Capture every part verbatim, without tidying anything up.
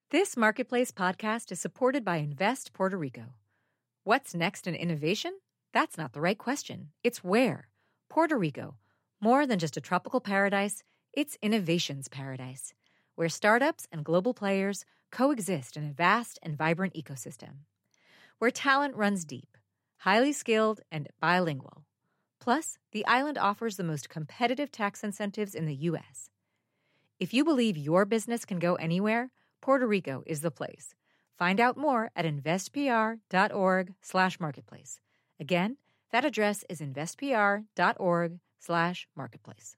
This Marketplace podcast is supported by Invest Puerto Rico. What's next in innovation? That's not the right question. It's where. Puerto Rico. More than just a tropical paradise, it's innovation's paradise, where startups and global players coexist in a vast and vibrant ecosystem. Where talent runs deep, highly skilled, and bilingual. Plus, the island offers the most competitive tax incentives in the U S. If you believe your business can go anywhere, Puerto Rico is the place. Find out more at investpr.org slash marketplace. Again, that address is investpr.org slash marketplace.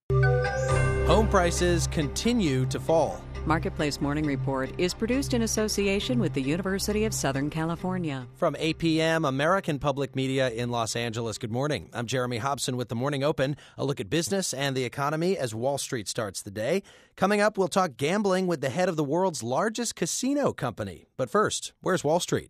Home prices continue to fall. Marketplace Morning Report is produced in association with the University of Southern California. From A P M, American Public Media in Los Angeles. Good morning. I'm Jeremy Hobson with the Morning Open. A look at business and the economy as Wall Street starts the day. Coming up, we'll talk gambling with the head of the world's largest casino company. But first, where's Wall Street?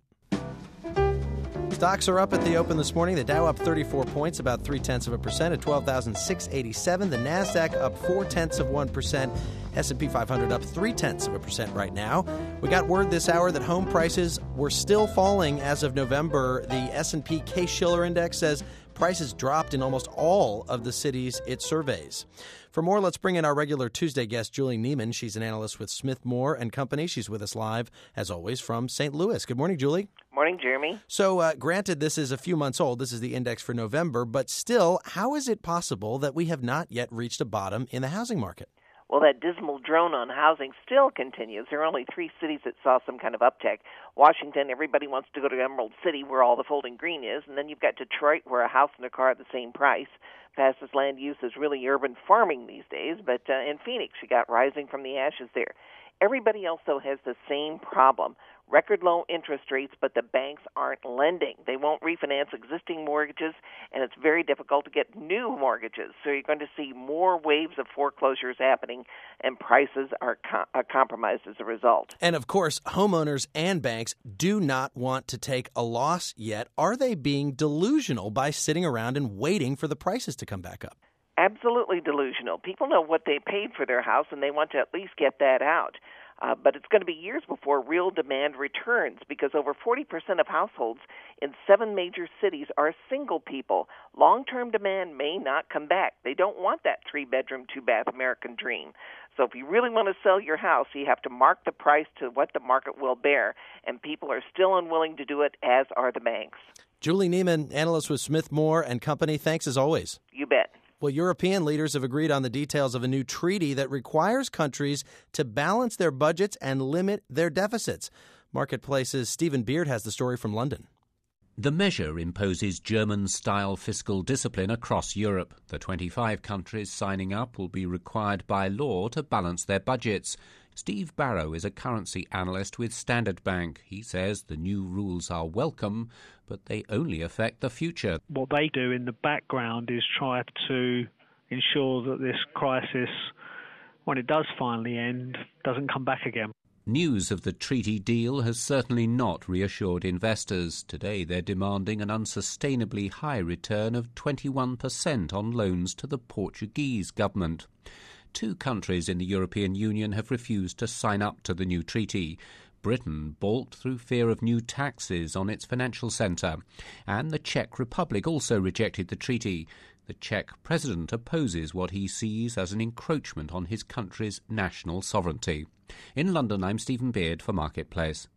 Stocks are up at the open this morning. The Dow up thirty-four points, about three-tenths of a percent at twelve thousand six hundred eighty-seven. The NASDAQ up four-tenths of one percent. S and P five hundred up three-tenths of a percent right now. We got word this hour that home prices were still falling as of November. The S and P Case-Shiller Index says prices dropped in almost all of the cities it surveys. For more, let's bring in our regular Tuesday guest, Julie Neiman. She's an analyst with Smith Moore and Company. She's with us live, as always, from Saint Louis. Good morning, Julie. Morning, Jeremy. So, uh, granted, this is a few months old. This is the index for November. But still, how is it possible that we have not yet reached a bottom in the housing market? Well, that dismal drone on housing still continues. There are only three cities that saw some kind of uptick. Washington, everybody wants to go to Emerald City, where all the folding green is. And then you've got Detroit, where a house and a car are the same price. Fastest land use is really urban farming these days. But uh, in Phoenix, you got rising from the ashes there. Everybody else, though, has the same problem. Record low interest rates, but the banks aren't lending. They won't refinance existing mortgages, and it's very difficult to get new mortgages. So you're going to see more waves of foreclosures happening, and prices are, com- are compromised as a result. And, of course, homeowners and banks do not want to take a loss yet. Are they being delusional by sitting around and waiting for the prices to come back up? Absolutely delusional. People know what they paid for their house, and they want to at least get that out. Uh, but it's going to be years before real demand returns, because over forty percent of households in seven major cities are single people. Long-term demand may not come back. They don't want that three-bedroom, two-bath American dream. So if you really want to sell your house, you have to mark the price to what the market will bear, and people are still unwilling to do it, as are the banks. Julie Neiman, analyst with Smith Moore and Company. Thanks as always. You bet. Well, European leaders have agreed on the details of a new treaty that requires countries to balance their budgets and limit their deficits. Marketplace's Stephen Beard has the story from London. The measure imposes German-style fiscal discipline across Europe. The twenty-five countries signing up will be required by law to balance their budgets. Steve Barrow is a currency analyst with Standard Bank. He says the new rules are welcome, but they only affect the future. What they do in the background is try to ensure that this crisis, when it does finally end, doesn't come back again. News of the treaty deal has certainly not reassured investors. Today they're demanding an unsustainably high return of twenty-one percent on loans to the Portuguese government. Two countries in the European Union have refused to sign up to the new treaty. Britain balked through fear of new taxes on its financial centre, and the Czech Republic also rejected the treaty. The Czech president opposes what he sees as an encroachment on his country's national sovereignty. In London, I'm Stephen Beard for Marketplace.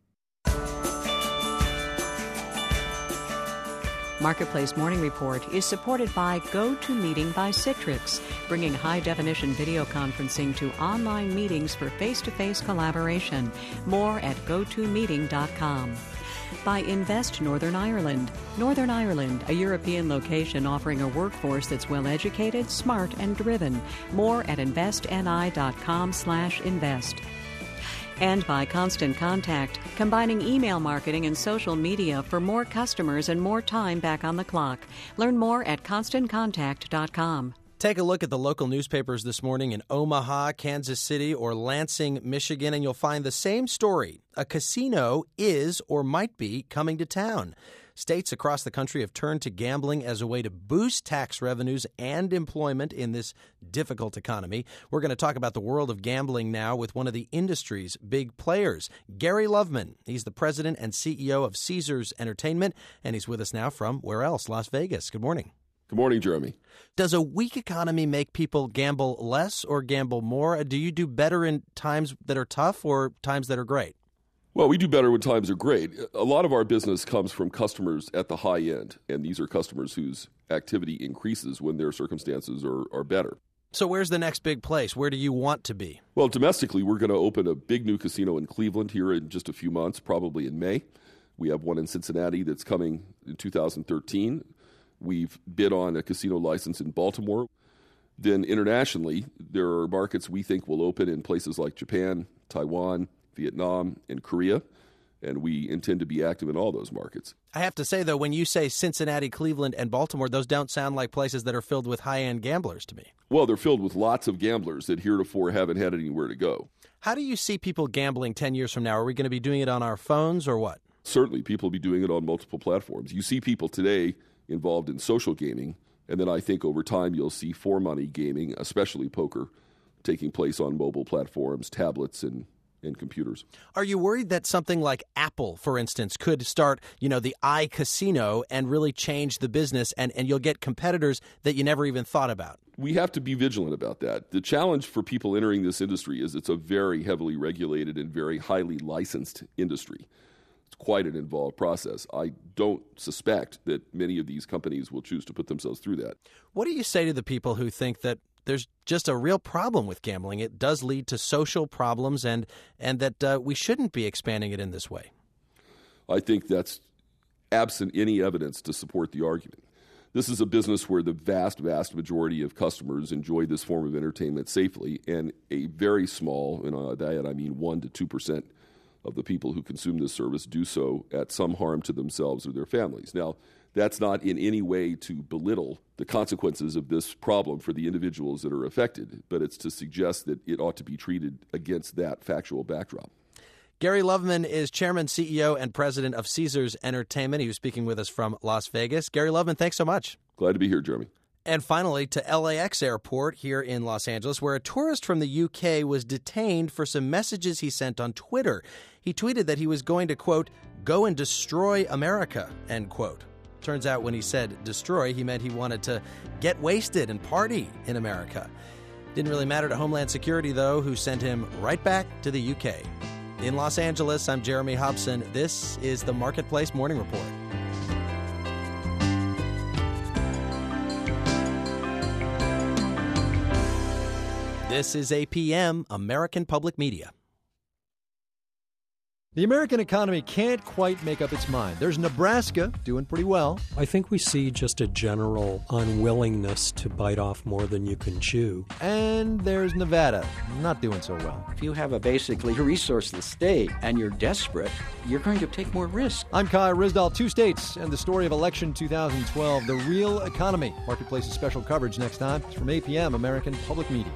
Marketplace Morning Report is supported by GoToMeeting by Citrix, bringing high-definition video conferencing to online meetings for face-to-face collaboration. More at go to meeting dot com. By Invest Northern Ireland. Northern Ireland, a European location offering a workforce that's well-educated, smart, and driven. More at investni.com slash invest. And by Constant Contact, combining email marketing and social media for more customers and more time back on the clock. Learn more at constant contact dot com. Take a look at the local newspapers this morning in Omaha, Kansas City, or Lansing, Michigan, and you'll find the same story. A casino is or might be coming to town. States across the country have turned to gambling as a way to boost tax revenues and employment in this difficult economy. We're going to talk about the world of gambling now with one of the industry's big players, Gary Loveman. He's the president and C E O of Caesars Entertainment, and he's with us now from where else? Las Vegas. Good morning. Good morning, Jeremy. Does a weak economy make people gamble less or gamble more? Do you do better in times that are tough or times that are great? Well, we do better when times are great. A lot of our business comes from customers at the high end, and these are customers whose activity increases when their circumstances are, are better. So where's the next big place? Where do you want to be? Well, domestically, we're going to open a big new casino in Cleveland here in just a few months, probably in May. We have one in Cincinnati that's coming in two thousand thirteen. We've bid on a casino license in Baltimore. Then internationally, there are markets we think will open in places like Japan, Taiwan, Vietnam, and Korea, and we intend to be active in all those markets. I have to say, though, when you say Cincinnati, Cleveland, and Baltimore, those don't sound like places that are filled with high-end gamblers to me. Well, they're filled with lots of gamblers that heretofore haven't had anywhere to go. How do you see people gambling ten years from now? Are we going to be doing it on our phones or what? Certainly, people will be doing it on multiple platforms. You see people today involved in social gaming, and then I think over time you'll see for-money gaming, especially poker, taking place on mobile platforms, tablets, and, and computers. Are you worried that something like Apple, for instance, could start, you know, the iCasino and really change the business, and, and you'll get competitors that you never even thought about? We have to be vigilant about that. The challenge for people entering this industry is it's a very heavily regulated and very highly licensed industry. It's quite an involved process. I don't suspect that many of these companies will choose to put themselves through that. What do you say to the people who think that there's just a real problem with gambling? It does lead to social problems, and and that uh, we shouldn't be expanding it in this way. I think that's absent any evidence to support the argument. This is a business where the vast, vast majority of customers enjoy this form of entertainment safely, and a very small, and by that I mean one to two percent of the people who consume this service do so at some harm to themselves or their families. Now, that's not in any way to belittle the consequences of this problem for the individuals that are affected, but it's to suggest that it ought to be treated against that factual backdrop. Gary Loveman is chairman, C E O, and president of Caesars Entertainment. He was speaking with us from Las Vegas. Gary Loveman, thanks so much. Glad to be here, Jeremy. And finally, to L A X Airport here in Los Angeles, where a tourist from the U K was detained for some messages he sent on Twitter. He tweeted that he was going to, quote, go and destroy America, end quote. Turns out when he said destroy, he meant he wanted to get wasted and party in America. Didn't really matter to Homeland Security, though, who sent him right back to the U K. In Los Angeles, I'm Jeremy Hobson. This is the Marketplace Morning Report. This is A P M, American Public Media. The American economy can't quite make up its mind. There's Nebraska doing pretty well. I think we see just a general unwillingness to bite off more than you can chew. And there's Nevada, not doing so well. If you have a basically resourceless state and you're desperate, you're going to take more risk. I'm Kai Risdal, two states, and the story of election two thousand twelve, the real economy. Marketplace's special coverage next time. It's from A P M, American Public Media.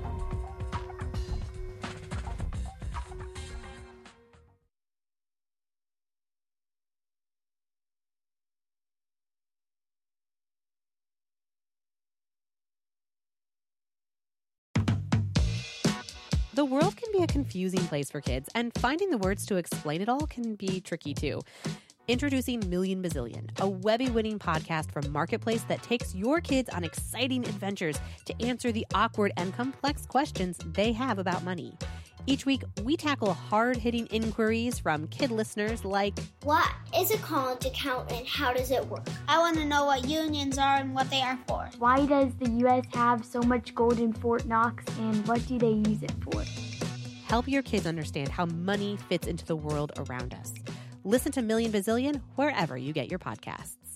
The world can be a confusing place for kids, and finding the words to explain it all can be tricky too. Introducing Million Bazillion, a Webby-winning podcast from Marketplace that takes your kids on exciting adventures to answer the awkward and complex questions they have about money. Each week, we tackle hard-hitting inquiries from kid listeners like, what is a college account and how does it work? I want to know what unions are and what they are for. Why does the U S have so much gold in Fort Knox, and what do they use it for? Help your kids understand how money fits into the world around us. Listen to Million Bazillion wherever you get your podcasts.